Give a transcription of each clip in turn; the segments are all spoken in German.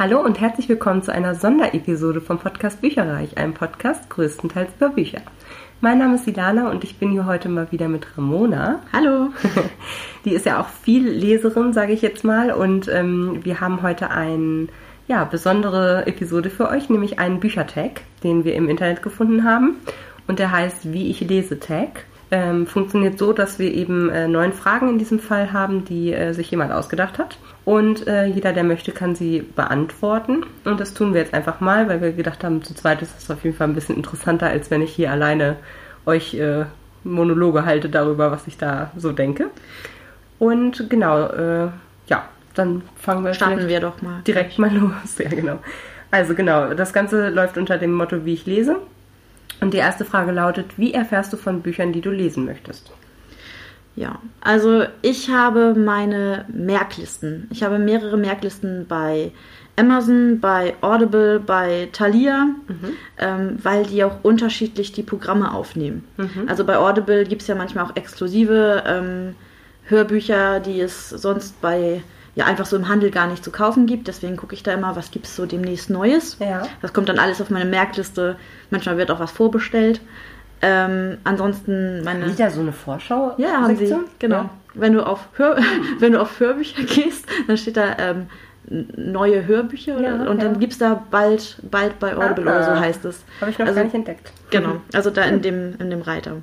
Hallo und herzlich willkommen zu einer Sonderepisode vom Podcast Bücherreich, einem Podcast größtenteils über Bücher. Mein Name ist Ilana und ich bin hier heute mal wieder mit Ramona. Hallo. Die ist ja auch viel Leserin, sage ich jetzt mal, und wir haben heute eine besondere Episode für euch, nämlich einen Büchertag, den wir im Internet gefunden haben und der heißt Wie ich lese Tag. Funktioniert so, dass wir eben 9 Fragen in diesem Fall haben, die sich jemand ausgedacht hat. Und jeder, der möchte, kann sie beantworten. Und das tun wir jetzt einfach mal, weil wir gedacht haben, zu zweit ist das auf jeden Fall ein bisschen interessanter, als wenn ich hier alleine euch Monologe halte darüber, was ich da so denke. Und genau, dann starten wir doch mal direkt mal los. Ja, genau. Also genau, das Ganze läuft unter dem Motto, wie ich lese. Und die erste Frage lautet, wie erfährst du von Büchern, die du lesen möchtest? Ja, also ich habe meine Merklisten. Ich habe mehrere Merklisten bei Amazon, bei Audible, bei Thalia, weil die auch unterschiedlich die Programme aufnehmen. Also bei Audible gibt es ja manchmal auch exklusive Hörbücher, die es sonst bei einfach so im Handel gar nicht zu kaufen gibt. Deswegen gucke ich da immer, was gibt es so demnächst Neues. Ja. Das kommt dann alles auf meine Merkliste. Manchmal wird auch was vorbestellt. Ansonsten Haben die da so eine Vorschau? Ja, haben sie. Genau. Ja. Wenn du auf Hörbücher gehst, dann steht da neue Hörbücher und dann gibt es da bald bei Audible oder so heißt es. Habe ich noch gar nicht entdeckt. Genau, also da in dem Reiter.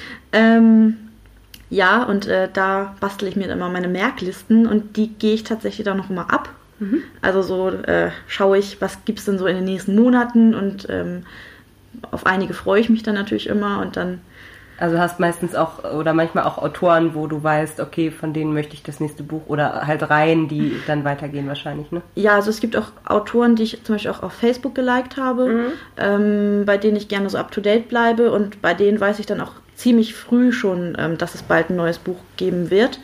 Und da bastle ich mir immer meine Merklisten und die gehe ich tatsächlich dann noch immer ab. Also so schaue ich, was gibt es denn so in den nächsten Monaten und auf einige freue ich mich dann natürlich immer und dann... Also hast meistens auch oder manchmal auch Autoren, wo du weißt, okay, von denen möchte ich das nächste Buch oder halt Reihen, die dann weitergehen wahrscheinlich, ne? Ja, also es gibt auch Autoren, die ich zum Beispiel auch auf Facebook geliked habe, bei denen ich gerne so up-to-date bleibe und bei denen weiß ich dann auch ziemlich früh schon, dass es bald ein neues Buch geben wird.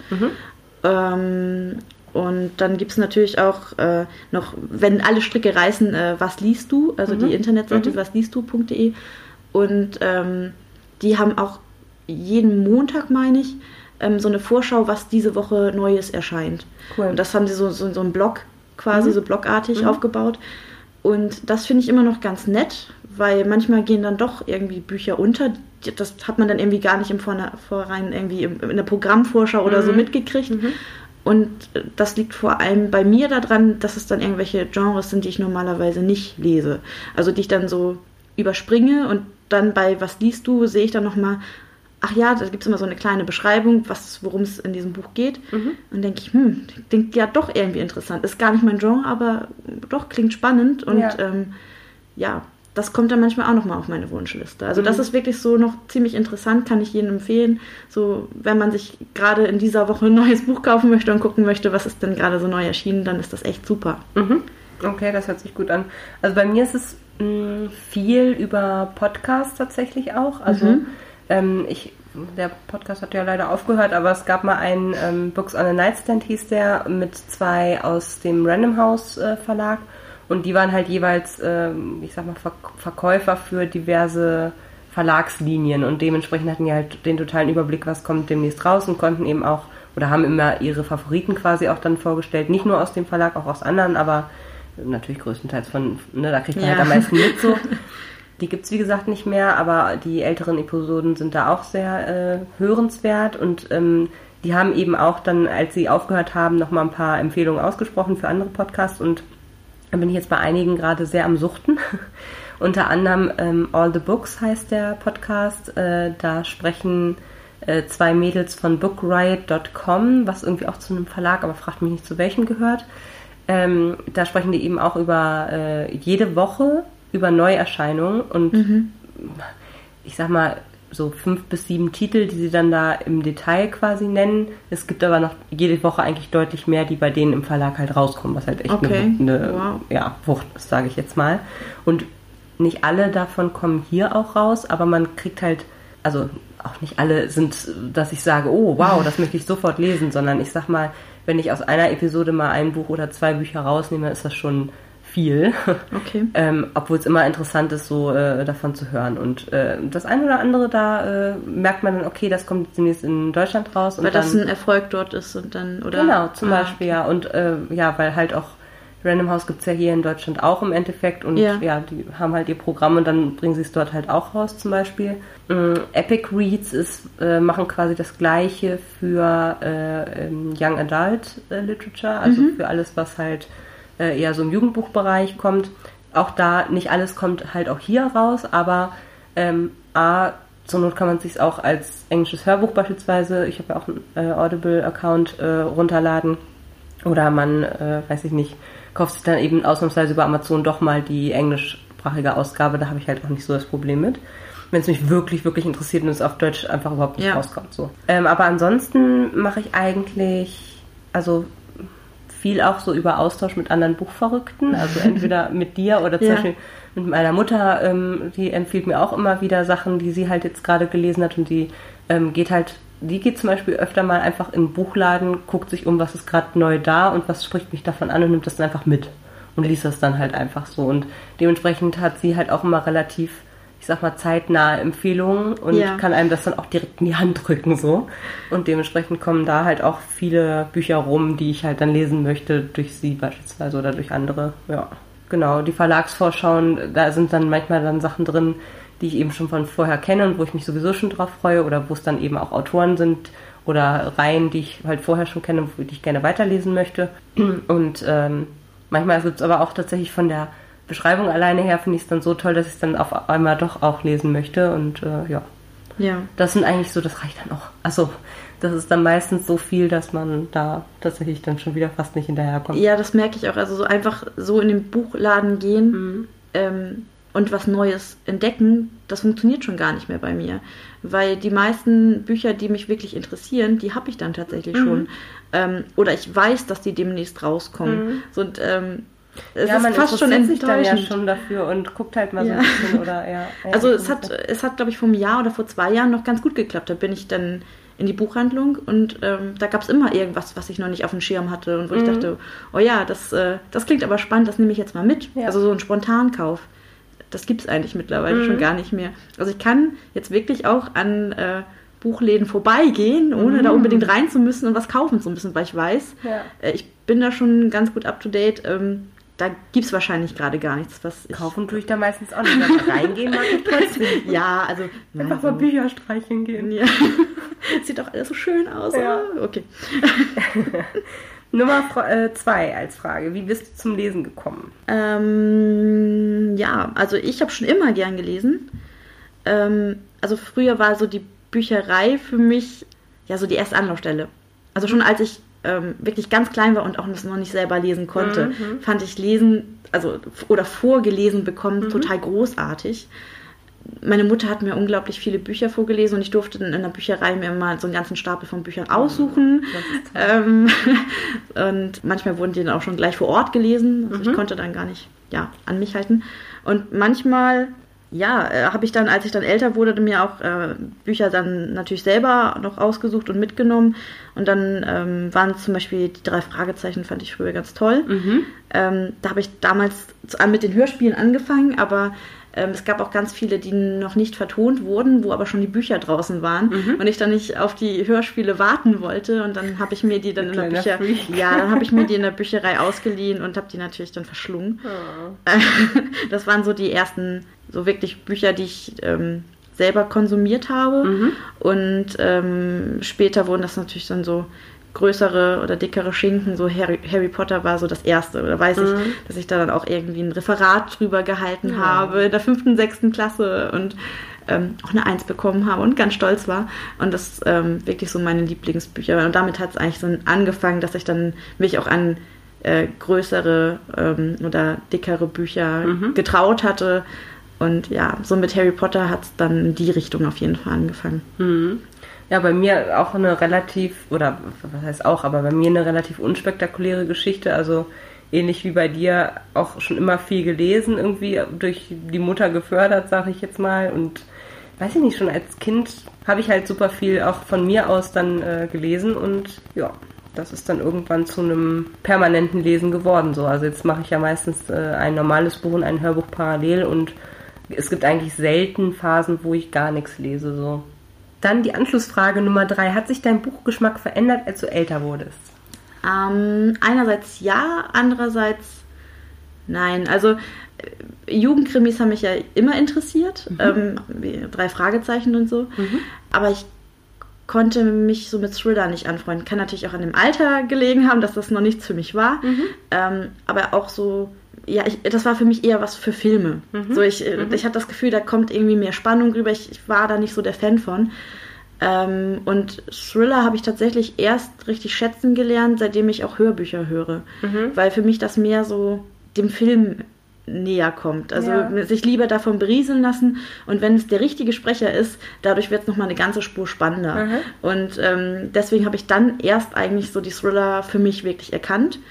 Und dann gibt es natürlich auch noch, wenn alle Stricke reißen, was liest du? Also die Internetseite wasliestdu.de. Und die haben auch jeden Montag, meine ich, so eine Vorschau, was diese Woche Neues erscheint. Cool. Und das haben sie so einen Blog quasi, so blogartig aufgebaut. Und das finde ich immer noch ganz nett, weil manchmal gehen dann doch irgendwie Bücher unter. Das hat man dann irgendwie gar nicht im Vorhinein irgendwie in der Programmvorschau oder so mitgekriegt. Und das liegt vor allem bei mir daran, dass es dann irgendwelche Genres sind, die ich normalerweise nicht lese. Also die ich dann so überspringe und dann bei Was liest du, sehe ich dann nochmal, ach ja, da gibt es immer so eine kleine Beschreibung, worum es in diesem Buch geht. Und denke ich, klingt ja doch irgendwie interessant. Ist gar nicht mein Genre, aber doch klingt spannend. Und das kommt dann manchmal auch nochmal auf meine Wunschliste. Also das ist wirklich so noch ziemlich interessant, kann ich jedem empfehlen. So, wenn man sich gerade in dieser Woche ein neues Buch kaufen möchte und gucken möchte, was ist denn gerade so neu erschienen, dann ist das echt super. Okay, das hört sich gut an. Also bei mir ist es viel über Podcasts tatsächlich auch. Also der Podcast hat ja leider aufgehört, aber es gab mal einen Books on a Nightstand hieß der, mit 2 aus dem Random House Verlag. Und die waren halt jeweils, Verkäufer für diverse Verlagslinien und dementsprechend hatten die halt den totalen Überblick, was kommt demnächst raus und konnten eben auch, oder haben immer ihre Favoriten quasi auch dann vorgestellt, nicht nur aus dem Verlag, auch aus anderen, aber natürlich größtenteils da kriegt man halt am meisten mit so. Die gibt's wie gesagt nicht mehr, aber die älteren Episoden sind da auch sehr hörenswert und die haben eben auch dann, als sie aufgehört haben, nochmal ein paar Empfehlungen ausgesprochen für andere Podcasts und da bin ich jetzt bei einigen gerade sehr am Suchten. Unter anderem All the Books heißt der Podcast. Da sprechen 2 Mädels von bookriot.com, was irgendwie auch zu einem Verlag, aber fragt mich nicht zu welchem gehört. Da sprechen die eben auch über jede Woche über Neuerscheinungen und ich sag mal so 5 bis 7 Titel, die sie dann da im Detail quasi nennen. Es gibt aber noch jede Woche eigentlich deutlich mehr, die bei denen im Verlag halt rauskommen, was halt echt eine Wucht ist, sage ich jetzt mal. Und nicht alle davon kommen hier auch raus, aber man kriegt halt, also auch nicht alle sind, dass ich sage, oh wow, das möchte ich sofort lesen, sondern ich sag mal, wenn ich aus einer Episode mal ein Buch oder 2 Bücher rausnehme, ist das schon viel. Okay. Obwohl es immer interessant ist, so davon zu hören. Und das eine oder andere, da merkt man dann, okay, das kommt demnächst in Deutschland raus. Weil und das ein Erfolg dort ist und dann, oder? Genau, zum Beispiel, okay. Ja. Und weil halt auch Random House gibt es ja hier in Deutschland auch im Endeffekt und ja, die haben halt ihr Programm und dann bringen sie es dort halt auch raus zum Beispiel. Epic Reads machen quasi das Gleiche für Young Adult Literature, also für alles, was halt eher so im Jugendbuchbereich kommt. Auch da, nicht alles kommt halt auch hier raus, aber zur Not kann man es sich auch als englisches Hörbuch beispielsweise, ich habe ja auch einen Audible-Account, runterladen. Oder man, weiß ich nicht, kauft sich dann eben ausnahmsweise über Amazon doch mal die englischsprachige Ausgabe. Da habe ich halt auch nicht so das Problem mit. Wenn es mich wirklich, wirklich interessiert und es auf Deutsch einfach überhaupt nicht rauskommt. So. Aber ansonsten mache ich eigentlich, also viel auch so über Austausch mit anderen Buchverrückten. Also entweder mit dir oder zum Beispiel mit meiner Mutter. Die empfiehlt mir auch immer wieder Sachen, die sie halt jetzt gerade gelesen hat. Und die geht zum Beispiel öfter mal einfach in den Buchladen, guckt sich um, was ist gerade neu da und was spricht mich davon an und nimmt das dann einfach mit und liest das dann halt einfach so. Und dementsprechend hat sie halt auch immer relativ, ich sag mal, zeitnahe Empfehlungen und kann einem das dann auch direkt in die Hand drücken so. Und dementsprechend kommen da halt auch viele Bücher rum, die ich halt dann lesen möchte, durch sie beispielsweise oder durch andere. Ja, genau. Die Verlagsvorschauen, da sind dann manchmal dann Sachen drin, die ich eben schon von vorher kenne und wo ich mich sowieso schon drauf freue oder wo es dann eben auch Autoren sind oder Reihen, die ich halt vorher schon kenne, die ich gerne weiterlesen möchte. Und manchmal gibt es aber auch tatsächlich von der Beschreibung alleine her, finde ich es dann so toll, dass ich es dann auf einmal doch auch lesen möchte und das sind eigentlich so, das reicht dann auch. Also das ist dann meistens so viel, dass man da tatsächlich dann schon wieder fast nicht hinterherkommt. Ja, das merke ich auch. Also so einfach so in den Buchladen gehen, und was Neues entdecken, das funktioniert schon gar nicht mehr bei mir. Weil die meisten Bücher, die mich wirklich interessieren, die habe ich dann tatsächlich schon. Oder ich weiß, dass die demnächst rauskommen. So, und, es ist man fast schon enttäuschend. Dann ja schon dafür und guckt halt mal so ein bisschen. Oder, also es hat, glaube ich, vor einem Jahr oder vor 2 Jahren noch ganz gut geklappt. Da bin ich dann in die Buchhandlung und da gab es immer irgendwas, was ich noch nicht auf dem Schirm hatte und wo ich dachte, oh ja, das klingt aber spannend, das nehme ich jetzt mal mit. Ja. Also so ein Spontankauf. Das gibt es eigentlich mittlerweile schon gar nicht mehr. Also ich kann jetzt wirklich auch an Buchläden vorbeigehen, ohne da unbedingt rein zu müssen und was kaufen zu müssen, weil ich weiß, ich bin da schon ganz gut up to date. Da gibt es wahrscheinlich gerade gar nichts, was ich... Kaufen tue ich da meistens auch nicht. Aber reingehen mag ich trotzdem. Ja, also... Einfach mal Bücher streicheln gehen. Ja. Sieht doch alles so schön aus. Ja. Okay. Nummer 2 als Frage. Wie bist du zum Lesen gekommen? Ja, also ich habe schon immer gern gelesen. Also früher war so die Bücherei für mich ja so die erste Anlaufstelle. Also schon als ich wirklich ganz klein war und auch noch nicht selber lesen konnte, fand ich Lesen, oder vorgelesen bekommen, total großartig. Meine Mutter hat mir unglaublich viele Bücher vorgelesen und ich durfte dann in der Bücherei mir immer so einen ganzen Stapel von Büchern aussuchen. Und manchmal wurden die dann auch schon gleich vor Ort gelesen. Also ich konnte dann gar nicht an mich halten. Und manchmal habe ich dann, als ich dann älter wurde, mir auch Bücher dann natürlich selber noch ausgesucht und mitgenommen. Und dann waren zum Beispiel die 3 Fragezeichen, fand ich früher ganz toll. Da habe ich damals mit den Hörspielen angefangen, aber es gab auch ganz viele, die noch nicht vertont wurden, wo aber schon die Bücher draußen waren und ich dann nicht auf die Hörspiele warten wollte. Und dann habe ich mir die dann dann habe ich mir die in der Bücherei ausgeliehen und habe die natürlich dann verschlungen. Oh. Das waren so die ersten so wirklich Bücher, die ich selber konsumiert habe. Und später wurden das natürlich dann so größere oder dickere Schinken, so Harry Potter war so das erste. Da weiß ich, dass ich da dann auch irgendwie ein Referat drüber gehalten habe, in der 5., 6. Klasse und auch eine 1 bekommen habe und ganz stolz war. Und das wirklich so meine Lieblingsbücher. Und damit hat es eigentlich so angefangen, dass ich dann mich auch an größere oder dickere Bücher getraut hatte. Und ja, so mit Harry Potter hat es dann in die Richtung auf jeden Fall angefangen. Ja, bei mir auch eine relativ, oder was heißt auch, aber bei mir eine relativ unspektakuläre Geschichte, also ähnlich wie bei dir auch schon immer viel gelesen, irgendwie durch die Mutter gefördert, sage ich jetzt mal, und weiß ich nicht, schon als Kind habe ich halt super viel auch von mir aus dann gelesen und ja, das ist dann irgendwann zu einem permanenten Lesen geworden, so. Also jetzt mache ich ja meistens ein normales Buch und ein Hörbuch parallel und es gibt eigentlich selten Phasen, wo ich gar nichts lese, so. Dann die Anschlussfrage Nummer 3. Hat sich dein Buchgeschmack verändert, als du älter wurdest? Einerseits ja, andererseits Nein, also Jugendkrimis haben mich ja immer interessiert, 3 Fragezeichen und so, aber ich konnte mich so mit Thriller nicht anfreunden. Kann natürlich auch an dem Alter gelegen haben, dass das noch nichts für mich war, aber auch so, ja, das war für mich eher was für Filme. So ich hatte das Gefühl, da kommt irgendwie mehr Spannung rüber, ich war da nicht so der Fan von. Und Thriller habe ich tatsächlich erst richtig schätzen gelernt, seitdem ich auch Hörbücher höre, weil für mich das mehr so dem Film näher kommt. Also sich lieber davon berieseln lassen und wenn es der richtige Sprecher ist, dadurch wird es nochmal eine ganze Spur spannender. Und deswegen habe ich dann erst eigentlich so die Thriller für mich wirklich erkannt.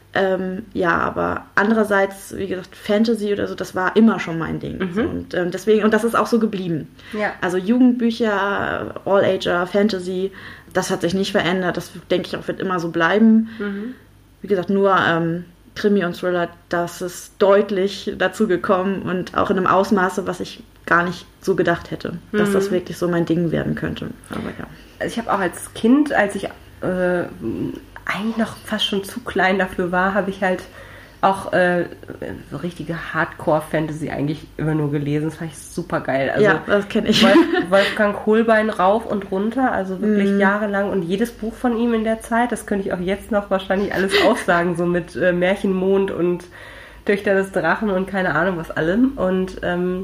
Aber andererseits, wie gesagt, Fantasy oder so, das war immer schon mein Ding. So, und deswegen, und das ist auch so geblieben. Ja. Also Jugendbücher, All-Ager, Fantasy, das hat sich nicht verändert. Das, denke ich, auch wird immer so bleiben. Wie gesagt, nur Krimi und Thriller, das ist deutlich dazu gekommen und auch in einem Ausmaße, was ich gar nicht so gedacht hätte, dass das wirklich so mein Ding werden könnte. Aber ja. Also ich habe auch als Kind, als ich eigentlich noch fast schon zu klein dafür war, habe ich halt auch so richtige Hardcore-Fantasy eigentlich immer nur gelesen. Das fand ich super geil. Also ja, das kenne ich. Wolfgang Holbein rauf und runter, also wirklich jahrelang. Und jedes Buch von ihm in der Zeit, das könnte ich auch jetzt noch wahrscheinlich alles aufsagen, so mit Märchenmond und Töchter des Drachen und keine Ahnung was allem. Und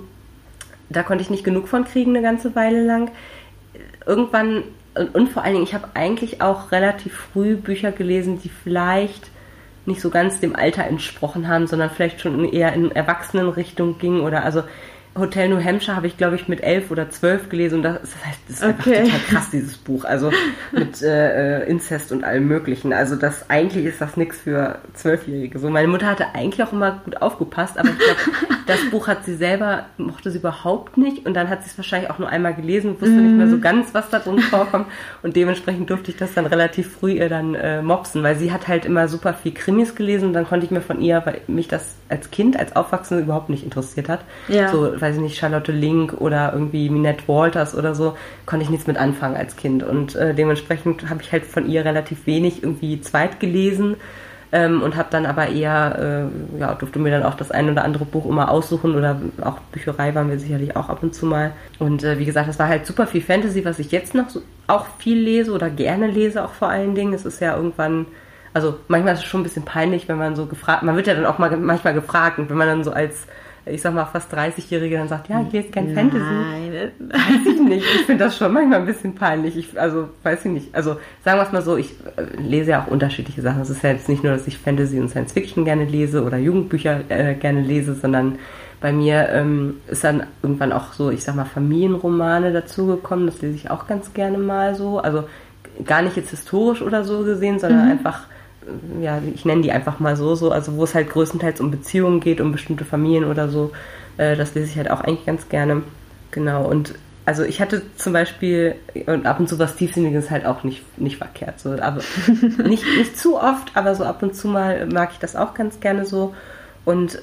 da konnte ich nicht genug von kriegen eine ganze Weile lang. Irgendwann, und vor allen Dingen, ich habe eigentlich auch relativ früh Bücher gelesen, die vielleicht nicht so ganz dem Alter entsprochen haben, sondern vielleicht schon eher in Erwachsenenrichtung gingen oder also Hotel New Hampshire habe ich, glaube ich, mit 11 oder 12 gelesen und das ist einfach total krass, dieses Buch. Also mit Inzest und allem Möglichen. Also eigentlich ist das nichts für 12-Jährige. So, meine Mutter hatte eigentlich auch immer gut aufgepasst, aber ich glaube, das Buch mochte sie überhaupt nicht und dann hat sie es wahrscheinlich auch nur einmal gelesen und wusste nicht mehr so ganz, was da drin vorkommt und dementsprechend durfte ich das dann relativ früh ihr dann mopsen, weil sie hat halt immer super viel Krimis gelesen und dann konnte ich mir von ihr, weil mich das als Kind, als Aufwachsende überhaupt nicht interessiert hat, so, weiß ich nicht, Charlotte Link oder irgendwie Minette Walters oder so, konnte ich nichts mit anfangen als Kind und dementsprechend habe ich halt von ihr relativ wenig irgendwie zweit gelesen und habe dann aber eher, durfte mir dann auch das ein oder andere Buch immer aussuchen oder auch Bücherei waren wir sicherlich auch ab und zu mal und wie gesagt, das war halt super viel Fantasy, was ich jetzt noch so auch viel lese oder gerne lese auch vor allen Dingen. Es ist ja irgendwann, also manchmal ist es schon ein bisschen peinlich, wenn man so gefragt, man wird ja dann auch mal manchmal gefragt und wenn man dann so als, ich sag mal, fast 30-Jährige dann sagt, ja, ich lese kein Fantasy. Nein. Weiß ich nicht. Ich finde das schon manchmal ein bisschen peinlich. Weiß ich nicht. Also, sagen wir es mal so, ich lese ja auch unterschiedliche Sachen. Es ist ja jetzt nicht nur, dass ich Fantasy und Science Fiction gerne lese oder Jugendbücher gerne lese, sondern bei mir ist dann irgendwann auch so, ich sag mal, Familienromane dazugekommen. Das lese ich auch ganz gerne mal so. Also, gar nicht jetzt historisch oder so gesehen, sondern einfach, ja, ich nenne die einfach mal so, also wo es halt größtenteils um Beziehungen geht, um bestimmte Familien oder so, das lese ich halt auch eigentlich ganz gerne. Genau, und also ich hatte zum Beispiel, und ab und zu was Tiefsinniges halt auch nicht verkehrt, so, aber nicht zu oft, aber so ab und zu mal mag ich das auch ganz gerne so. Und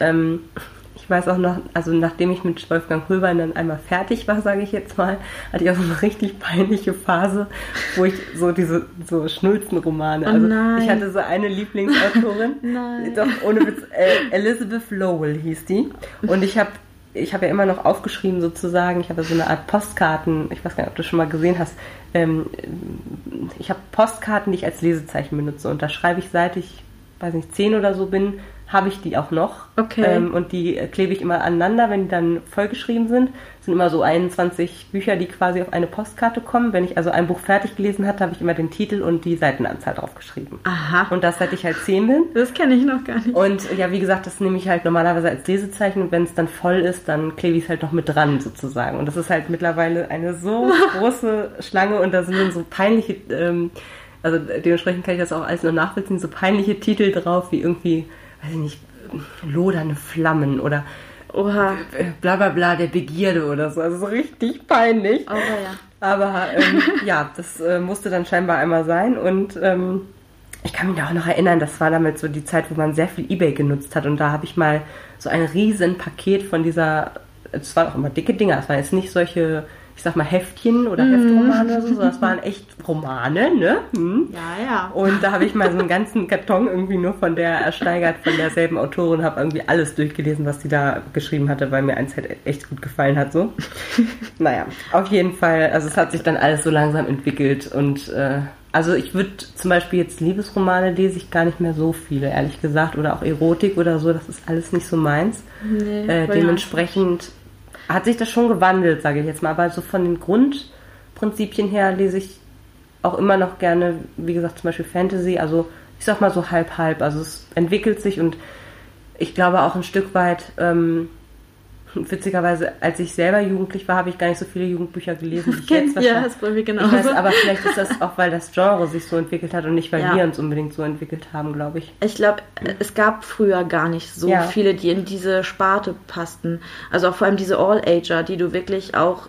ich weiß auch noch, also nachdem ich mit Wolfgang Holbein dann einmal fertig war, sage ich jetzt mal, hatte ich auch so eine richtig peinliche Phase, wo ich so Schnulzenromane, also ich hatte so eine Lieblingsautorin, doch ohne Witz, Elizabeth Lowell hieß die und ich habe ja immer noch aufgeschrieben sozusagen, ich habe so eine Art Postkarten, ich weiß gar nicht, ob du schon mal gesehen hast, ich habe Postkarten, die ich als Lesezeichen benutze und da schreibe ich, seit ich, weiß nicht, 10 oder so bin, habe ich die auch noch. Okay. Und die klebe ich immer aneinander, wenn die dann vollgeschrieben sind. Das sind immer so 21 Bücher, die quasi auf eine Postkarte kommen. Wenn ich also ein Buch fertig gelesen hatte, habe ich immer den Titel und die Seitenanzahl draufgeschrieben. Aha. Und das, seit ich halt 10 bin. Das kenne ich noch gar nicht. Und ja, wie gesagt, das nehme ich halt normalerweise als Lesezeichen und wenn es dann voll ist, dann klebe ich es halt noch mit dran sozusagen. Und das ist halt mittlerweile eine so große Schlange und da sind dann so peinliche, also dementsprechend kann ich das auch alles nur nachvollziehen, so peinliche Titel drauf, wie irgendwie, weiß ich nicht, lodernde Flammen oder bla bla bla, der Begierde oder so. Also so richtig peinlich. Oh, ja. Aber ja, das musste dann scheinbar einmal sein und ich kann mich da auch noch erinnern, das war damit so die Zeit, wo man sehr viel eBay genutzt hat und da habe ich mal so ein riesen Paket von dieser, es waren auch immer dicke Dinger, es waren jetzt nicht solche ich sag mal, Heftchen oder Heftromane oder so, sondern das waren echt Romane, ne? Ja. Und da habe ich mal so einen ganzen Karton irgendwie nur von der ersteigert, von derselben Autorin, habe irgendwie alles durchgelesen, was sie da geschrieben hatte, weil mir eins halt echt gut gefallen hat, so. Naja, auf jeden Fall, also es hat sich dann alles so langsam entwickelt und also ich würde zum Beispiel jetzt Liebesromane lese ich gar nicht mehr so viele, ehrlich gesagt, oder auch Erotik oder so, das ist alles nicht so meins. Nee, dementsprechend hat sich das schon gewandelt, sage ich jetzt mal, aber so von den Grundprinzipien her lese ich auch immer noch gerne, wie gesagt, zum Beispiel Fantasy, also ich sag mal so halb, also es entwickelt sich und ich glaube auch ein Stück weit, witzigerweise, als ich selber jugendlich war, habe ich gar nicht so viele Jugendbücher gelesen, wie ich jetzt Ja, das ist bei mir genauso. Ich weiß, aber vielleicht ist das auch, weil das Genre sich so entwickelt hat und nicht, weil wir uns unbedingt so entwickelt haben, glaube ich. Ich glaube, es gab früher gar nicht so viele, die in diese Sparte passten. Also auch vor allem diese All-Ager, die du wirklich auch,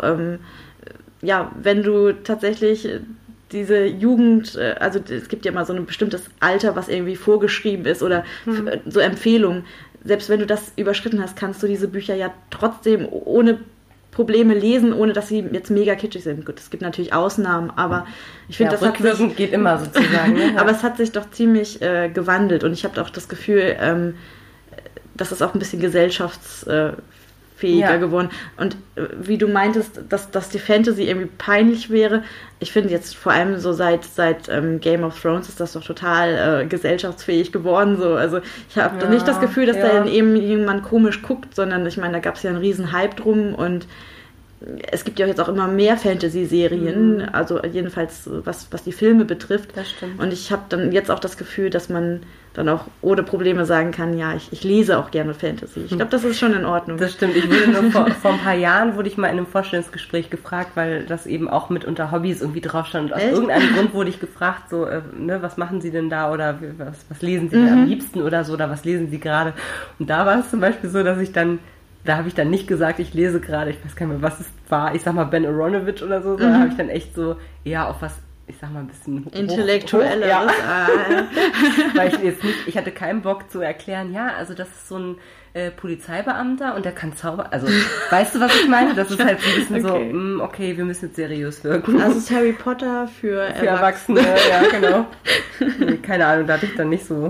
wenn du tatsächlich diese Jugend, also es gibt ja mal so ein bestimmtes Alter, was irgendwie vorgeschrieben ist oder so Empfehlungen. Selbst wenn du das überschritten hast, kannst du diese Bücher ja trotzdem ohne Probleme lesen, ohne dass sie jetzt mega kitschig sind. Gut, es gibt natürlich Ausnahmen, aber ich finde, das hat sich, geht immer sozusagen. Ne? Aber es hat sich doch ziemlich gewandelt und ich habe auch das Gefühl, dass es auch ein bisschen gesellschaftsfähiger geworden. Und wie du meintest, dass die Fantasy irgendwie peinlich wäre, ich finde jetzt vor allem so seit Game of Thrones ist das doch total gesellschaftsfähig geworden. So. Also ich habe doch nicht das Gefühl, dass da dann eben jemand komisch guckt, sondern ich meine, da gab es ja einen riesen Hype drum und es gibt ja jetzt auch immer mehr Fantasy-Serien, also jedenfalls was die Filme betrifft. Das stimmt. Und ich habe dann jetzt auch das Gefühl, dass man dann auch ohne Probleme sagen kann, ja, ich lese auch gerne Fantasy. Ich glaube, das ist schon in Ordnung. Das stimmt. Ich wurde nur vor ein paar Jahren, wurde ich mal in einem Vorstellungsgespräch gefragt, weil das eben auch mit unter Hobbys irgendwie drauf stand. Und aus irgendeinem Grund wurde ich gefragt, so, was machen Sie denn da oder was lesen Sie denn am liebsten oder so, oder was lesen Sie gerade? Und da war es zum Beispiel so, dass da habe ich dann nicht gesagt, ich lese gerade, ich weiß gar nicht mehr, was es war, ich sag mal Ben Aronovich oder so, da habe ich dann echt so eher auf was, ich sag mal ein bisschen Intellektuelles. Ja. Weil ich hatte keinen Bock zu erklären, ja, also das ist so ein Polizeibeamter und der kann zaubern, also weißt du, was ich meine? Das ist halt so ein bisschen so, okay, wir müssen jetzt seriös wirken. Also ist Harry Potter für Erwachsene. Ja, genau. Nee, keine Ahnung, da hatte ich dann nicht so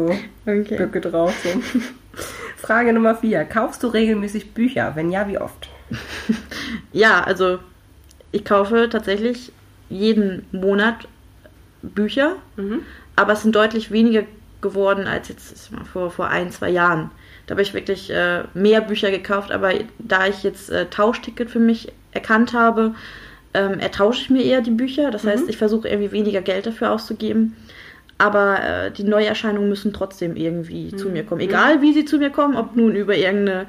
Böcke drauf. So. Frage Nummer 4. Kaufst du regelmäßig Bücher? Wenn ja, wie oft? Ja, also ich kaufe tatsächlich jeden Monat Bücher, aber es sind deutlich weniger geworden als jetzt vor 1-2 Jahren. Da habe ich wirklich mehr Bücher gekauft, aber da ich jetzt Tauschticket für mich erkannt habe, ertausche ich mir eher die Bücher. Das heißt, ich versuche irgendwie weniger Geld dafür auszugeben. Aber die Neuerscheinungen müssen trotzdem irgendwie zu mir kommen. Egal, wie sie zu mir kommen, ob nun über irgendeine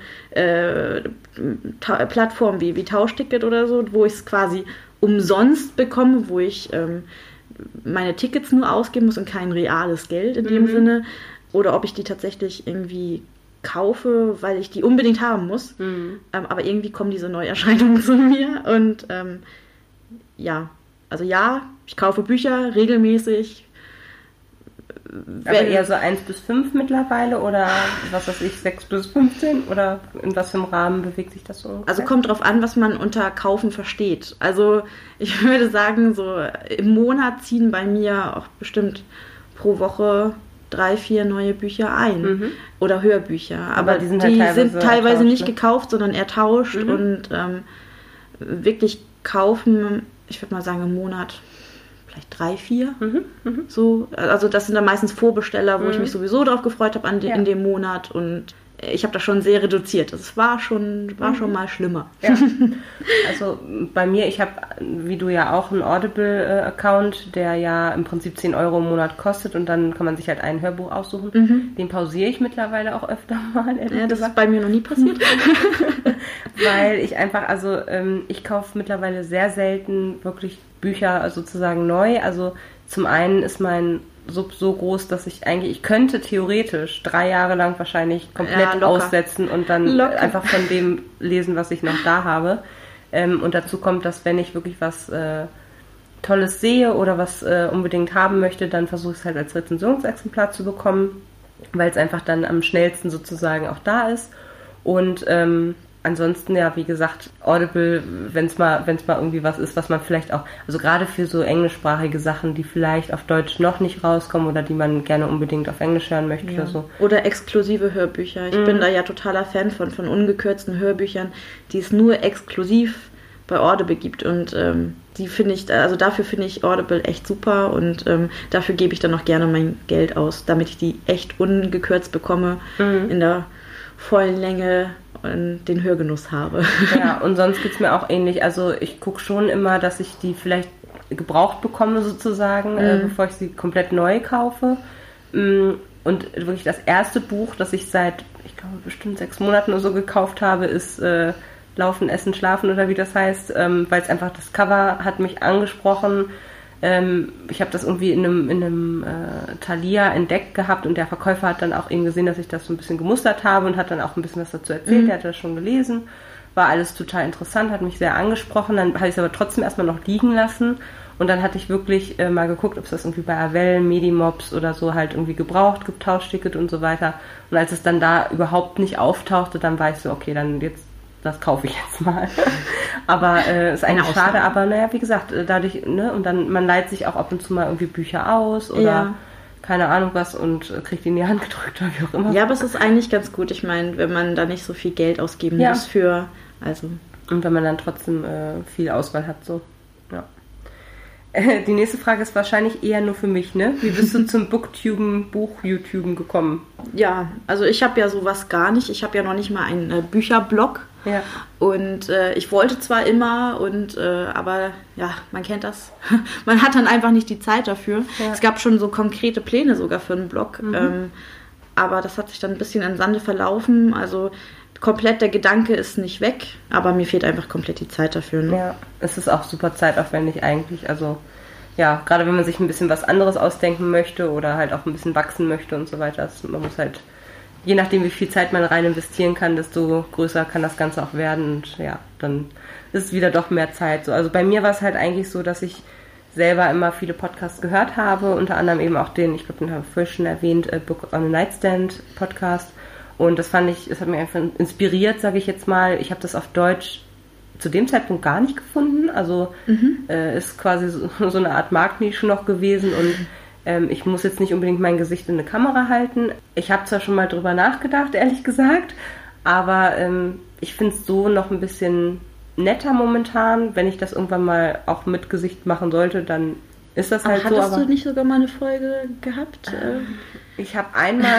Plattform wie Tauschticket oder so, wo ich es quasi umsonst bekomme, wo ich meine Tickets nur ausgeben muss und kein reales Geld in dem Sinne. Oder ob ich die tatsächlich irgendwie kaufe, weil ich die unbedingt haben muss. Aber irgendwie kommen diese Neuerscheinungen zu mir. Und ich kaufe Bücher regelmäßig. Aber eher so 1-5 mittlerweile oder was weiß ich, 6-15 oder in was für einem Rahmen bewegt sich das so ungefähr? Also kommt drauf an, was man unter Kaufen versteht. Also ich würde sagen, so im Monat ziehen bei mir auch bestimmt pro Woche 3-4 neue Bücher ein oder Hörbücher. Aber die sind teilweise nicht gekauft, sondern ertauscht und wirklich kaufen, ich würde mal sagen im Monat vielleicht 3-4. So, also das sind dann meistens Vorbesteller, wo ich mich sowieso drauf gefreut habe in dem Monat und ich habe das schon sehr reduziert. Das war schon mal schlimmer. Ja. Also bei mir, ich habe, wie du ja auch, einen Audible-Account, der ja im Prinzip 10 Euro im Monat kostet und dann kann man sich halt ein Hörbuch aussuchen. Den pausiere ich mittlerweile auch öfter mal. Das ist bei mir noch nie passiert. Weil ich einfach, ich kaufe mittlerweile sehr selten wirklich Bücher sozusagen neu. Also zum einen ist mein Sub so groß, dass ich könnte theoretisch 3 Jahre lang wahrscheinlich komplett aussetzen und dann einfach von dem lesen, was ich noch da habe. Und dazu kommt, dass wenn ich wirklich was Tolles sehe oder was unbedingt haben möchte, dann versuche ich es halt als Rezensionsexemplar zu bekommen, weil es einfach dann am schnellsten sozusagen auch da ist. Und ansonsten, ja, wie gesagt, Audible, wenn es mal irgendwie was ist, was man vielleicht auch, also gerade für so englischsprachige Sachen, die vielleicht auf Deutsch noch nicht rauskommen oder die man gerne unbedingt auf Englisch hören möchte oder so. Oder exklusive Hörbücher. Ich bin da ja totaler Fan von ungekürzten Hörbüchern, die es nur exklusiv bei Audible gibt. Und die finde ich, also dafür finde ich Audible echt super und dafür gebe ich dann auch gerne mein Geld aus, damit ich die echt ungekürzt bekomme in der vollen Länge und den Hörgenuss habe. Ja, und sonst geht es mir auch ähnlich. Also ich gucke schon immer, dass ich die vielleicht gebraucht bekomme sozusagen, bevor ich sie komplett neu kaufe. Und wirklich das erste Buch, das ich seit, ich glaube, bestimmt 6 Monaten oder so gekauft habe, ist Laufen, Essen, Schlafen oder wie das heißt, weil es einfach, das Cover hat mich angesprochen. Ich habe das irgendwie in einem Thalia entdeckt gehabt und der Verkäufer hat dann auch eben gesehen, dass ich das so ein bisschen gemustert habe und hat dann auch ein bisschen was dazu erzählt. Er hat das schon gelesen, war alles total interessant, hat mich sehr angesprochen. Dann habe ich es aber trotzdem erstmal noch liegen lassen und dann hatte ich wirklich mal geguckt, ob es das irgendwie bei Avell, Medimobs oder so halt irgendwie gebraucht, Tauschticket und so weiter. Und als es dann da überhaupt nicht auftauchte, dann war ich so, okay, dann jetzt das kaufe ich jetzt mal. Aber ist eigentlich schade, aber naja, wie gesagt, dadurch, ne, und dann, man leiht sich auch ab und zu mal irgendwie Bücher aus oder keine Ahnung was und kriegt die in die Hand gedrückt oder wie auch immer. Ja, aber es ist eigentlich ganz gut, ich meine, wenn man da nicht so viel Geld ausgeben muss für, also. Und wenn man dann trotzdem viel Auswahl hat, so, ja. Die nächste Frage ist wahrscheinlich eher nur für mich, ne? Wie bist du zum Buch-YouTuben gekommen? Ja, also ich habe ja sowas gar nicht. Ich habe ja noch nicht mal einen Bücherblog. Ja. Und ich wollte zwar immer, aber ja, man kennt das. Man hat dann einfach nicht die Zeit dafür. Ja. Es gab schon so konkrete Pläne sogar für einen Blog. Aber das hat sich dann ein bisschen im Sande verlaufen. Also komplett der Gedanke ist nicht weg, aber mir fehlt einfach komplett die Zeit dafür. Ne? Ja, es ist auch super zeitaufwendig eigentlich. Also ja, gerade wenn man sich ein bisschen was anderes ausdenken möchte oder halt auch ein bisschen wachsen möchte und so weiter. Man muss halt, je nachdem wie viel Zeit man rein investieren kann, desto größer kann das Ganze auch werden. Und ja, dann ist es wieder doch mehr Zeit. So, also bei mir war es halt eigentlich so, dass ich selber immer viele Podcasts gehört habe, unter anderem eben auch den, ich glaube, den habe ich vorhin schon erwähnt, Book on a Nightstand Podcast. Und das fand ich, es hat mich einfach inspiriert, sage ich jetzt mal. Ich habe das auf Deutsch zu dem Zeitpunkt gar nicht gefunden. Also ist quasi so eine Art Marktnische noch gewesen. Und ich muss jetzt nicht unbedingt mein Gesicht in eine Kamera halten. Ich habe zwar schon mal drüber nachgedacht, ehrlich gesagt. Aber ich finde es so noch ein bisschen netter momentan. Wenn ich das irgendwann mal auch mit Gesicht machen sollte, dann ist das halt so. Hattest du nicht sogar mal eine Folge gehabt? Ich habe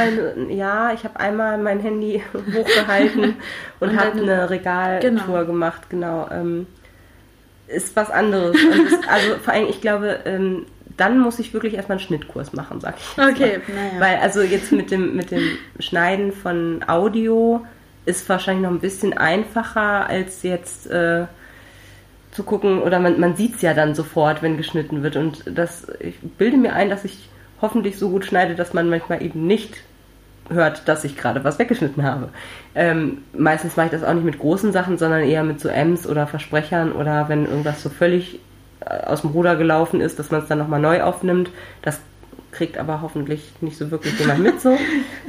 einmal mein Handy hochgehalten und habe eine Regaltour gemacht, genau. Ist was anderes. Also vor allem, ich glaube, dann muss ich wirklich erstmal einen Schnittkurs machen, sag ich jetzt Okay, mal. naja. Weil also jetzt mit dem Schneiden von Audio ist wahrscheinlich noch ein bisschen einfacher als jetzt zu gucken, oder man sieht es ja dann sofort, wenn geschnitten wird. Und ich bilde mir ein, dass ich hoffentlich so gut schneide, dass man manchmal eben nicht hört, dass ich gerade was weggeschnitten habe. Meistens mache ich das auch nicht mit großen Sachen, sondern eher mit so Ms oder Versprechern oder wenn irgendwas so völlig aus dem Ruder gelaufen ist, dass man es dann nochmal neu aufnimmt. Das kriegt aber hoffentlich nicht so wirklich jemand mit so.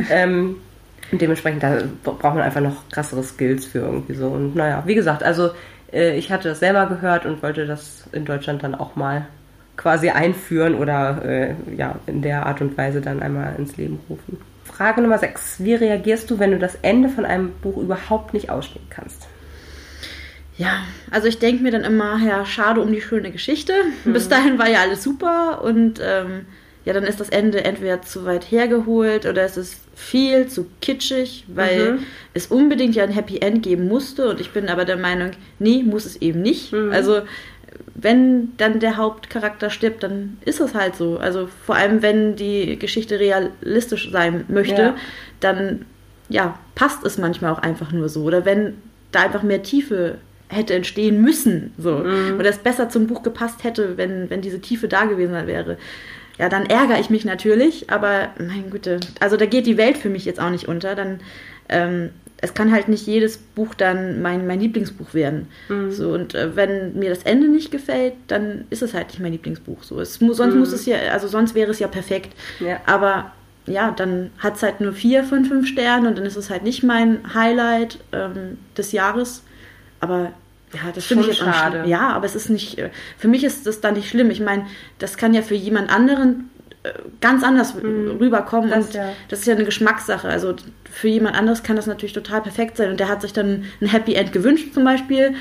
Und dementsprechend, da braucht man einfach noch krassere Skills für irgendwie so. Und naja, wie gesagt, also ich hatte das selber gehört und wollte das in Deutschland dann auch mal quasi einführen oder in der Art und Weise dann einmal ins Leben rufen. Frage Nummer 6. Wie reagierst du, wenn du das Ende von einem Buch überhaupt nicht ausstehen kannst? Ja, also ich denke mir dann immer, ja, schade um die schöne Geschichte. Bis dahin war ja alles super und dann ist das Ende entweder zu weit hergeholt oder es ist viel zu kitschig, weil es unbedingt ja ein Happy End geben musste und ich bin aber der Meinung, nee, muss es eben nicht. Also wenn dann der Hauptcharakter stirbt, dann ist es halt so. Also vor allem, wenn die Geschichte realistisch sein möchte, dann passt es manchmal auch einfach nur so. Oder wenn da einfach mehr Tiefe hätte entstehen müssen, so. Oder es besser zum Buch gepasst hätte, wenn diese Tiefe da gewesen wäre. Ja, dann ärgere ich mich natürlich, aber mein Güte, also da geht die Welt für mich jetzt auch nicht unter. Dann, es kann halt nicht jedes Buch dann mein Lieblingsbuch werden. So, und wenn mir das Ende nicht gefällt, dann ist es halt nicht mein Lieblingsbuch. So, sonst muss es ja, also sonst wäre es ja perfekt. Ja. Aber dann hat es halt nur 4 von 5 Sternen und dann ist es halt nicht mein Highlight des Jahres. Aber ja, das finde ich jetzt schade. Ja, aber es ist nicht, für mich ist das dann nicht schlimm. Ich meine, das kann ja für jemand anderen ganz anders rüberkommen und das ist ja eine Geschmackssache. Also für jemand anderes kann das natürlich total perfekt sein und der hat sich dann ein Happy End gewünscht zum Beispiel.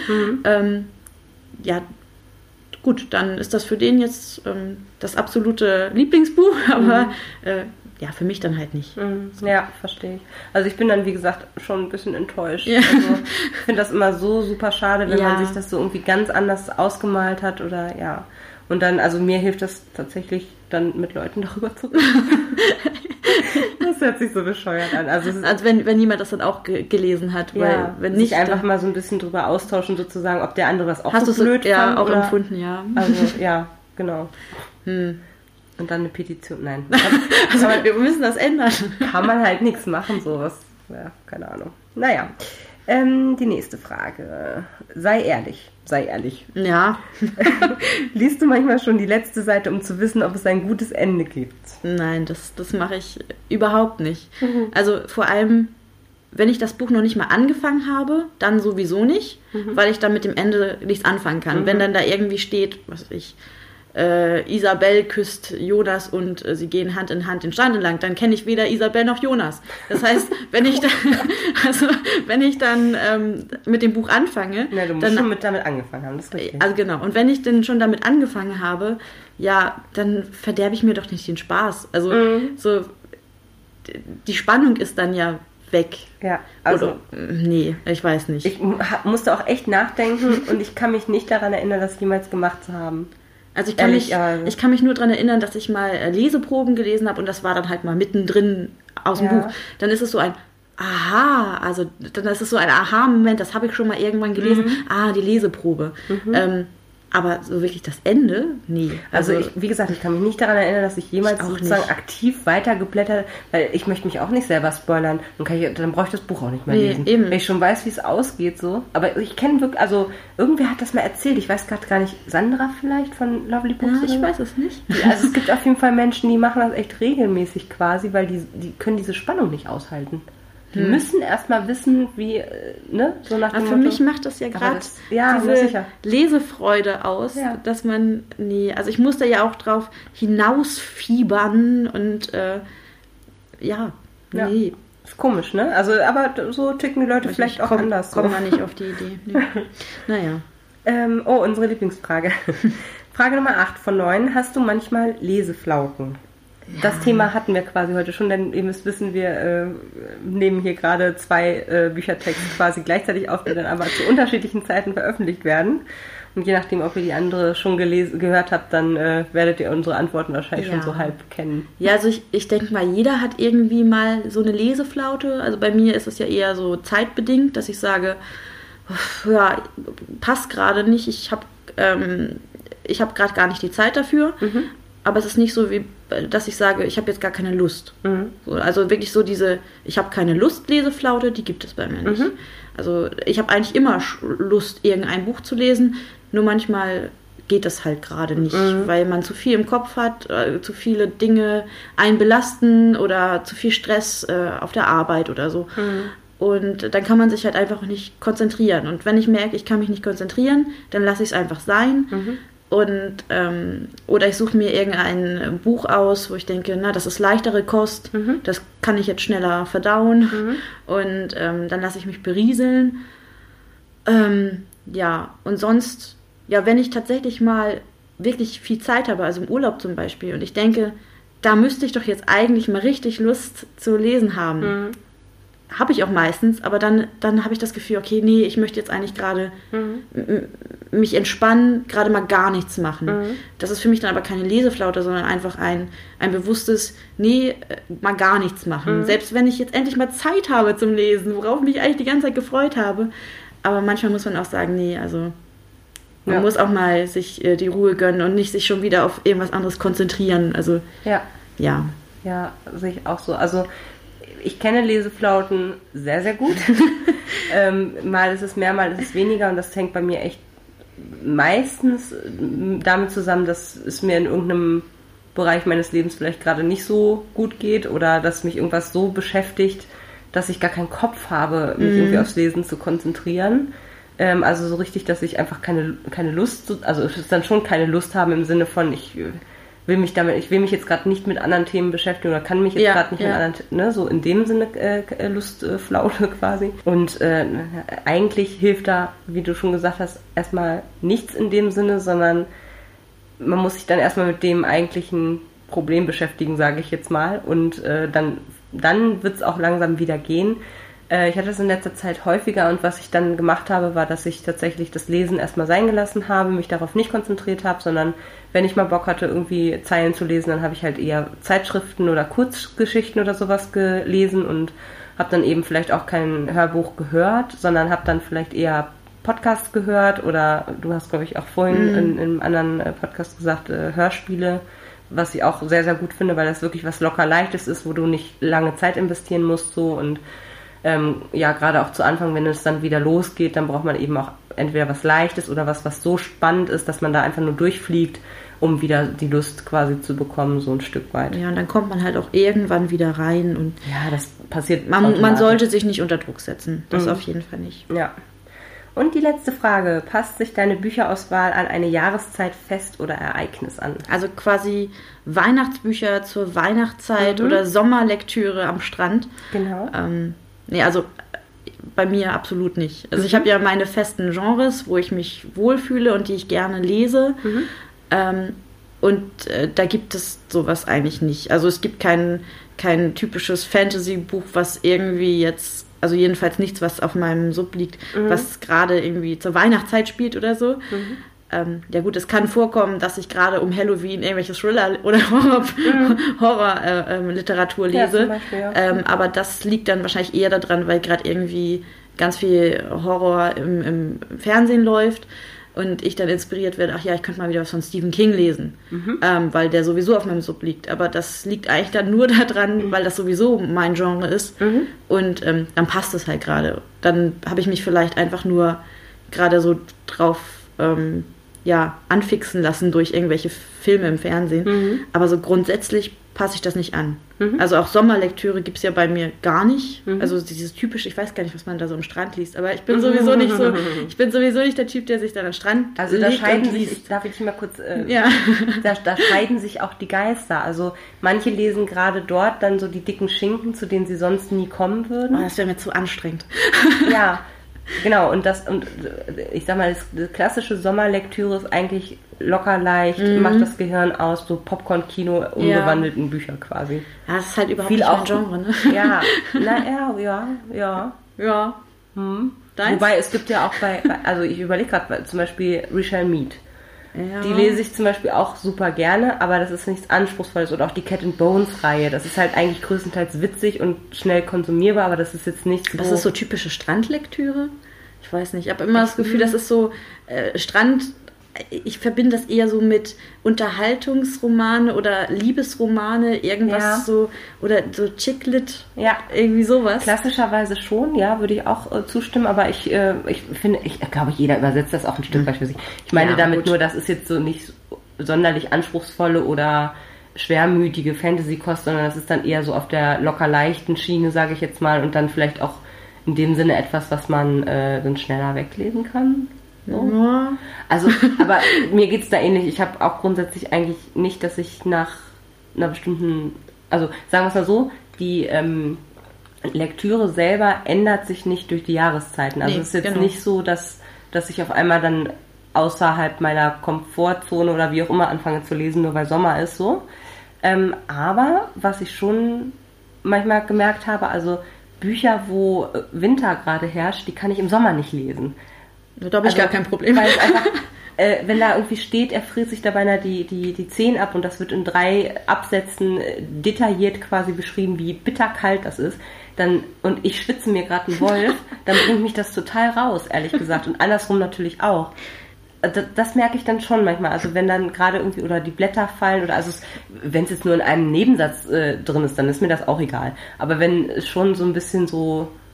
Gut, dann ist das für den jetzt das absolute Lieblingsbuch, aber für mich dann halt nicht. Ja, verstehe ich. Also ich bin dann, wie gesagt, schon ein bisschen enttäuscht. Ja. Also ich finde das immer so super schade, wenn man sich das so irgendwie ganz anders ausgemalt hat oder ja. Und dann, also mir hilft das tatsächlich dann mit Leuten darüber zu reden. Das hört sich so bescheuert an. Also wenn jemand das dann auch gelesen hat. Weil, wenn nicht, sich einfach mal so ein bisschen drüber austauschen sozusagen, ob der andere das auch so blöd fand. Auch empfunden, ja. Also ja, genau. Und dann eine Petition, nein. Also wir müssen das ändern. Kann man halt nichts machen, sowas. Ja, keine Ahnung. Naja, die nächste Frage. Sei ehrlich. Ja. Liest du manchmal schon die letzte Seite, um zu wissen, ob es ein gutes Ende gibt? Nein, das mache ich überhaupt nicht. Also vor allem, wenn ich das Buch noch nicht mal angefangen habe, dann sowieso nicht, weil ich dann mit dem Ende nichts anfangen kann. Wenn dann da irgendwie steht, was weiß ich, Isabel küsst Jonas und sie gehen Hand in Hand den Strand entlang, dann kenne ich weder Isabel noch Jonas. Das heißt, wenn ich dann mit dem Buch anfange... Ja, du musst schon damit angefangen haben, das ist richtig. Also genau, und wenn ich denn schon damit angefangen habe, dann verderbe ich mir doch nicht den Spaß. Also so die Spannung ist dann ja weg. Ja, also... nee, ich weiß nicht. Ich musste auch echt nachdenken und ich kann mich nicht daran erinnern, das jemals gemacht zu haben. Also ich kann mich nur daran erinnern, dass ich mal Leseproben gelesen habe und das war dann halt mal mittendrin aus dem Buch. Dann ist es so ein Aha, also dann ist es so ein Aha-Moment, das habe ich schon mal irgendwann gelesen. Die Leseprobe. Aber so wirklich das Ende? Nee. Also wie gesagt, ich kann mich nicht daran erinnern, dass ich jemals sozusagen aktiv weitergeblättert, weil ich möchte mich auch nicht selber spoilern. Dann brauche ich das Buch auch nicht mehr lesen. Eben. Wenn ich schon weiß, wie es ausgeht so. Aber ich kenne wirklich, also irgendwer hat das mal erzählt, ich weiß gerade gar nicht, Sandra vielleicht von Lovely Books? Ja, ich weiß es nicht. Also es gibt auf jeden Fall Menschen, die machen das echt regelmäßig quasi, weil die können diese Spannung nicht aushalten. Die müssen erstmal wissen, wie, ne, so nach dem Motto. Für mich macht das ja gerade diese Lesefreude aus, dass man, also ich muss da ja auch drauf hinausfiebern und, nee. Ist komisch, ne? Also, aber so ticken die Leute vielleicht auch anders. Kommen wir nicht auf die Idee. Nee. Naja. Unsere Lieblingsfrage. Frage Nummer 8 von 9. Hast du manchmal Leseflauten? Das Thema hatten wir quasi heute schon, denn ihr müsst wissen, wir nehmen hier gerade 2 Büchertexte quasi gleichzeitig auf, die dann aber zu unterschiedlichen Zeiten veröffentlicht werden. Und je nachdem, ob ihr die andere schon gehört habt, dann werdet ihr unsere Antworten wahrscheinlich schon so halb kennen. Ja, also ich denke mal, jeder hat irgendwie mal so eine Leseflaute. Also bei mir ist es ja eher so zeitbedingt, dass ich sage, passt gerade nicht, ich hab gerade gar nicht die Zeit dafür. Aber es ist nicht so, wie dass ich sage, ich habe jetzt gar keine Lust. So, also wirklich so ich habe keine Lust Leseflaute, die gibt es bei mir nicht. Also ich habe eigentlich immer Lust, irgendein Buch zu lesen, nur manchmal geht das halt gerade nicht, weil man zu viel im Kopf hat, zu viele Dinge einen belasten oder zu viel Stress auf der Arbeit oder so. Und dann kann man sich halt einfach nicht konzentrieren. Und wenn ich merke, ich kann mich nicht konzentrieren, dann lasse ich es einfach sein. Und oder ich suche mir irgendein Buch aus, wo ich denke, das ist leichtere Kost, das kann ich jetzt schneller verdauen und dann lasse ich mich berieseln. Und sonst, wenn ich tatsächlich mal wirklich viel Zeit habe, also im Urlaub zum Beispiel, und ich denke, da müsste ich doch jetzt eigentlich mal richtig Lust zu lesen haben. Habe ich auch meistens, aber dann habe ich das Gefühl, okay, nee, ich möchte jetzt eigentlich gerade mich entspannen, gerade mal gar nichts machen. Das ist für mich dann aber keine Leseflaute, sondern einfach ein bewusstes, mal gar nichts machen. Selbst wenn ich jetzt endlich mal Zeit habe zum Lesen, worauf ich mich eigentlich die ganze Zeit gefreut habe. Aber manchmal muss man auch sagen, man muss auch mal sich die Ruhe gönnen und nicht sich schon wieder auf irgendwas anderes konzentrieren. Also, ja, sehe ich auch so. Also, ich kenne Leseflauten sehr, sehr gut. Mal ist es mehr, mal ist es weniger und das hängt bei mir echt meistens damit zusammen, dass es mir in irgendeinem Bereich meines Lebens vielleicht gerade nicht so gut geht oder dass mich irgendwas so beschäftigt, dass ich gar keinen Kopf habe, mich irgendwie aufs Lesen zu konzentrieren. Also so richtig, dass ich einfach keine Lust, also es ist dann schon keine Lust haben im Sinne von, ich will mich jetzt gerade nicht mit anderen Themen beschäftigen oder kann mich jetzt gerade nicht mit anderen, ne, so in dem Sinne Lustflaute quasi. Und eigentlich hilft da, wie du schon gesagt hast, erstmal nichts in dem Sinne, sondern man muss sich dann erstmal mit dem eigentlichen Problem beschäftigen, sage ich jetzt mal. Und dann wird es auch langsam wieder gehen. Ich hatte das in letzter Zeit häufiger und was ich dann gemacht habe, war, dass ich tatsächlich das Lesen erstmal sein gelassen habe, mich darauf nicht konzentriert habe, sondern wenn ich mal Bock hatte, irgendwie Zeilen zu lesen, dann habe ich halt eher Zeitschriften oder Kurzgeschichten oder sowas gelesen und habe dann eben vielleicht auch kein Hörbuch gehört, sondern habe dann vielleicht eher Podcasts gehört oder du hast, glaube ich, auch vorhin in einem anderen Podcast gesagt, Hörspiele, was ich auch sehr, sehr gut finde, weil das wirklich was locker Leichtes ist, wo du nicht lange Zeit investieren musst so und gerade auch zu Anfang, wenn es dann wieder losgeht, dann braucht man eben auch entweder was Leichtes oder was so spannend ist, dass man da einfach nur durchfliegt, um wieder die Lust quasi zu bekommen, so ein Stück weit. Ja, und dann kommt man halt auch irgendwann wieder rein und ja, das passiert. Man sollte sich nicht unter Druck setzen, das auf jeden Fall nicht. Ja. Und die letzte Frage, passt sich deine Bücherauswahl an eine Jahreszeit, Fest oder Ereignis an? Also quasi Weihnachtsbücher zur Weihnachtszeit oder Sommerlektüre am Strand. Genau. Nee, also bei mir absolut nicht. Also ich habe ja meine festen Genres, wo ich mich wohlfühle und die ich gerne lese. Da gibt es sowas eigentlich nicht. Also es gibt kein typisches Fantasy-Buch, was irgendwie jetzt, also jedenfalls nichts, was auf meinem Sub liegt, was gerade irgendwie zur Weihnachtszeit spielt oder so. Ja gut, es kann vorkommen, dass ich gerade um Halloween irgendwelche Thriller oder Horror-Literatur lese. Ja, zum Beispiel, ja. Aber das liegt dann wahrscheinlich eher daran, weil gerade irgendwie ganz viel Horror im Fernsehen läuft und ich dann inspiriert werde, ach ja, ich könnte mal wieder was von Stephen King lesen, weil der sowieso auf meinem Sub liegt. Aber das liegt eigentlich dann nur daran, weil das sowieso mein Genre ist und dann passt es halt gerade. Dann habe ich mich vielleicht einfach nur gerade so drauf anfixen lassen durch irgendwelche Filme im Fernsehen. Aber so grundsätzlich passe ich das nicht an. Also auch Sommerlektüre gibt es ja bei mir gar nicht. Also dieses typische, ich weiß gar nicht, was man da so am Strand liest, aber ich bin sowieso nicht so, der Typ, der sich dann am Strand also da scheiden sich, darf ich mal kurz, da scheiden sich auch die Geister. Also manche lesen gerade dort dann so die dicken Schinken, zu denen sie sonst nie kommen würden. Oh, das wäre mir zu anstrengend. Ja, genau, und ich sag mal, das klassische Sommerlektüre ist eigentlich locker leicht, macht das Gehirn aus, so Popcorn-Kino umgewandelt in Bücher quasi. Ja, das ist halt überhaupt nicht mein Genre, ne? Ja, ja. Wobei es gibt ja auch also ich überlege gerade zum Beispiel Richelle Mead. Ja. Die lese ich zum Beispiel auch super gerne, aber das ist nichts Anspruchsvolles. Oder auch die Cat and Bones Reihe. Das ist halt eigentlich größtenteils witzig und schnell konsumierbar, aber das ist jetzt nichts. Das ist so typische Strandlektüre? Ich weiß nicht. Ich habe immer das Gefühl, das ist so Strand. Ich verbinde das eher so mit Unterhaltungsromane oder Liebesromane, irgendwas so, oder so Chick-Lit, irgendwie sowas. Klassischerweise schon, ja, würde ich auch zustimmen, aber ich finde, ich glaube, jeder übersetzt das auch ein Stück weit für sich. Ich meine damit nur, das ist jetzt so nicht sonderlich anspruchsvolle oder schwermütige Fantasy-Kost, sondern das ist dann eher so auf der locker leichten Schiene, sage ich jetzt mal, und dann vielleicht auch in dem Sinne etwas, was man dann schneller weglesen kann. So. Ja. Also, aber mir geht's da ähnlich. Ich habe auch grundsätzlich eigentlich nicht, dass ich nach einer bestimmten, also sagen wir es mal so, die Lektüre selber ändert sich nicht durch die Jahreszeiten. Also es ist jetzt nicht so, dass ich auf einmal dann außerhalb meiner Komfortzone oder wie auch immer anfange zu lesen, nur weil Sommer ist so. Aber was ich schon manchmal gemerkt habe, also Bücher, wo Winter gerade herrscht, die kann ich im Sommer nicht lesen. Da habe ich gar kein Problem. Weil es einfach, wenn da irgendwie steht, er friert sich dabei die Zehen ab und das wird in 3 Absätzen detailliert quasi beschrieben, wie bitterkalt das ist, und ich schwitze mir gerade einen Wolf, dann bringt mich das total raus, ehrlich gesagt. Und andersrum natürlich auch. Das merke ich dann schon manchmal. Also wenn dann gerade irgendwie oder die Blätter fallen oder wenn es jetzt nur in einem Nebensatz drin ist, dann ist mir das auch egal. Aber wenn es schon so ein bisschen so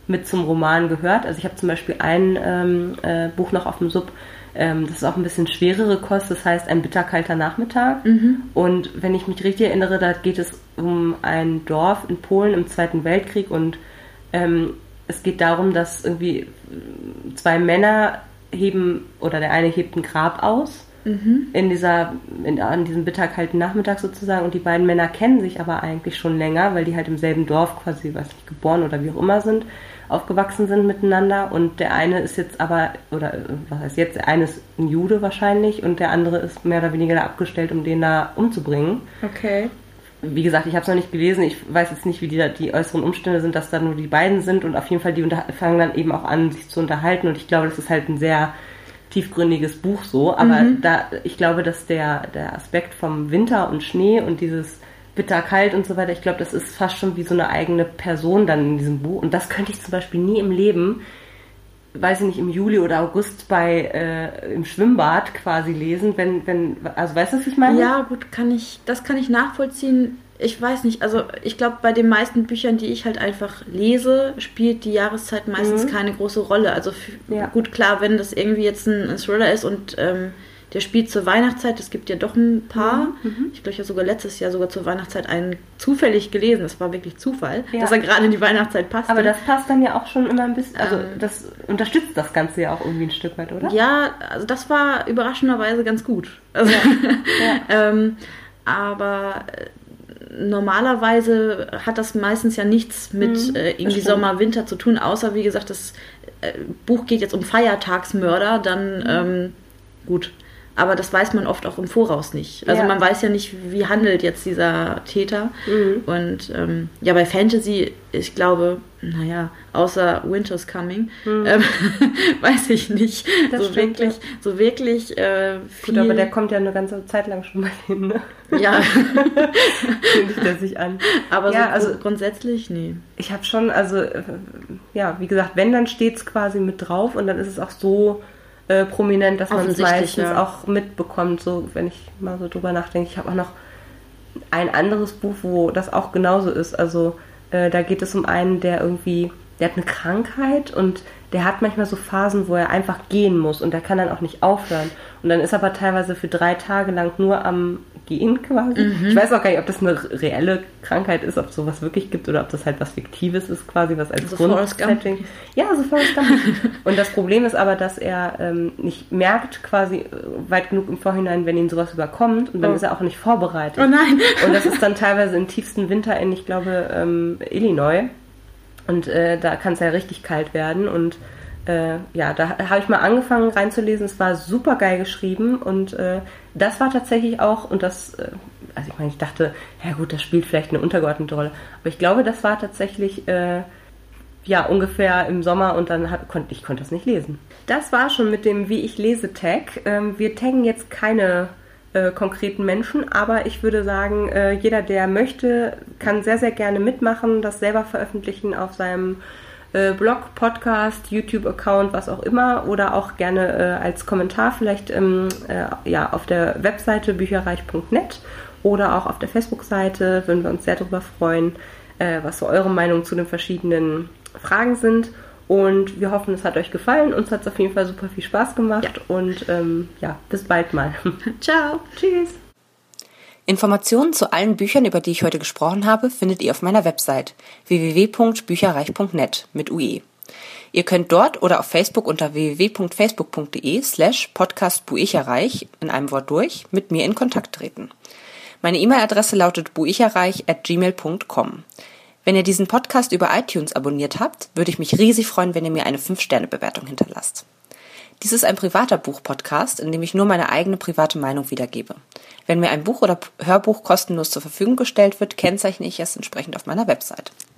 mit zum Roman gehört. Also ich habe zum Beispiel ein Buch noch auf dem Sub, das ist auch ein bisschen schwerere Kost, das heißt Ein bitterkalter Nachmittag. Und wenn ich mich richtig erinnere, da geht es um ein Dorf in Polen im Zweiten Weltkrieg und es geht darum, dass irgendwie 2 Männer der eine hebt ein Grab aus an diesem bitterkalten Nachmittag sozusagen und die beiden Männer kennen sich aber eigentlich schon länger, weil die halt im selben Dorf quasi, weiß nicht, geboren oder wie auch immer aufgewachsen sind miteinander und der eine ist jetzt aber, oder was heißt jetzt, der eine ist ein Jude wahrscheinlich und der andere ist mehr oder weniger da abgestellt, um den da umzubringen. Okay. Wie gesagt, ich habe es noch nicht gelesen, ich weiß jetzt nicht, wie die äußeren Umstände sind, dass da nur die beiden sind und auf jeden Fall die fangen dann eben auch an, sich zu unterhalten und ich glaube, das ist halt ein sehr tiefgründiges Buch so, aber ich glaube, dass der Aspekt vom Winter und Schnee und dieses bitterkalt und so weiter, ich glaube, das ist fast schon wie so eine eigene Person dann in diesem Buch und das könnte ich zum Beispiel nie im Leben, weiß ich nicht, im Juli oder August im Schwimmbad quasi lesen, also weißt du, was ich meine? Ja, gut, das kann ich nachvollziehen. Ich weiß nicht, also ich glaube, bei den meisten Büchern, die ich halt einfach lese, spielt die Jahreszeit meistens keine große Rolle. Also gut, klar, wenn das irgendwie jetzt ein Thriller ist und der spielt zur Weihnachtszeit, es gibt ja doch ein paar. Ich glaube, ich habe sogar letztes Jahr sogar zur Weihnachtszeit einen zufällig gelesen. Das war wirklich Zufall, dass er gerade in die Weihnachtszeit passte. Aber das passt dann ja auch schon immer ein bisschen, also das unterstützt das Ganze ja auch irgendwie ein Stück weit, oder? Ja, also das war überraschenderweise ganz gut. Also, aber normalerweise hat das meistens ja nichts mit irgendwie Sommer, Winter zu tun, außer wie gesagt, das Buch geht jetzt um Feiertagsmörder, dann gut. Aber das weiß man oft auch im Voraus nicht. Also man weiß ja nicht, wie handelt jetzt dieser Täter. Und bei Fantasy, ich glaube, außer Winter's Coming, weiß ich nicht. Das stimmt, so wirklich viel. Gut, aber der kommt ja eine ganze Zeit lang schon bei denen, ne? Ja. Kündigt er sich an. Aber grundsätzlich, nee. Ich habe schon, wie gesagt, wenn, dann steht es quasi mit drauf und dann ist es auch so prominent, dass man es meistens auch mitbekommt, so wenn ich mal so drüber nachdenke. Ich habe auch noch ein anderes Buch, wo das auch genauso ist. Also da geht es um einen, der hat eine Krankheit und der hat manchmal so Phasen, wo er einfach gehen muss und der kann dann auch nicht aufhören. Und dann ist er aber teilweise für 3 Tage lang nur am Gehen quasi. Ich weiß auch gar nicht, ob das eine reelle Krankheit ist, ob es sowas wirklich gibt oder ob das halt was Fiktives ist quasi, was als Grundsetting. Ja, so Forrest Gump. Und das Problem ist aber, dass er nicht merkt quasi weit genug im Vorhinein, wenn ihn sowas überkommt und dann ist er auch nicht vorbereitet. Oh nein! Und das ist dann teilweise im tiefsten Winter in, ich glaube, Illinois. Und da kann es ja richtig kalt werden und da habe ich mal angefangen reinzulesen, es war super geil geschrieben und das war tatsächlich auch, und das, ich dachte, ja gut, das spielt vielleicht eine untergeordnete Rolle, aber ich glaube, das war tatsächlich, ungefähr im Sommer und dann konnte ich das nicht lesen. Das war schon mit dem Wie ich lese Tag. Wir taggen jetzt keine konkreten Menschen, aber ich würde sagen, jeder, der möchte, kann sehr, sehr gerne mitmachen, das selber veröffentlichen auf seinem Blog, Podcast, YouTube-Account, was auch immer, oder auch gerne als Kommentar vielleicht auf der Webseite bücherreich.net oder auch auf der Facebook-Seite, würden wir uns sehr darüber freuen, was so eure Meinung zu den verschiedenen Fragen sind. Und wir hoffen, es hat euch gefallen. Uns hat es auf jeden Fall super viel Spaß gemacht und bis bald mal. Ciao. Tschüss. Informationen zu allen Büchern, über die ich heute gesprochen habe, findet ihr auf meiner Website www.bücherreich.net mit UE. Ihr könnt dort oder auf Facebook unter www.facebook.de/podcastbuicherreich in einem Wort durch mit mir in Kontakt treten. Meine E-Mail-Adresse lautet buicherreich@gmail.com. Wenn ihr diesen Podcast über iTunes abonniert habt, würde ich mich riesig freuen, wenn ihr mir eine 5-Sterne-Bewertung hinterlasst. Dies ist ein privater Buch-Podcast, in dem ich nur meine eigene private Meinung wiedergebe. Wenn mir ein Buch oder Hörbuch kostenlos zur Verfügung gestellt wird, kennzeichne ich es entsprechend auf meiner Website.